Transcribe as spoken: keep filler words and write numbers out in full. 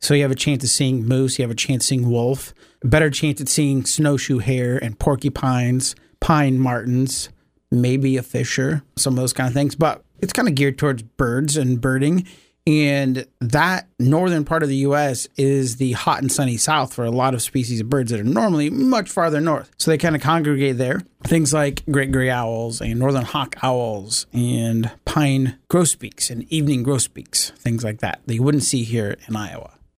So you have a chance of seeing moose, you have a chance of seeing wolf, a better chance of seeing snowshoe hare and porcupines, pine martens, maybe a fisher, some of those kind of things. But it's kind of geared towards birds and birding. And that northern part of the U S is the hot and sunny south for a lot of species of birds that are normally much farther north. So they kind of congregate there. Things like great gray owls and northern hawk owls and pine grosbeaks and evening grosbeaks, things like that that you wouldn't see here in Iowa.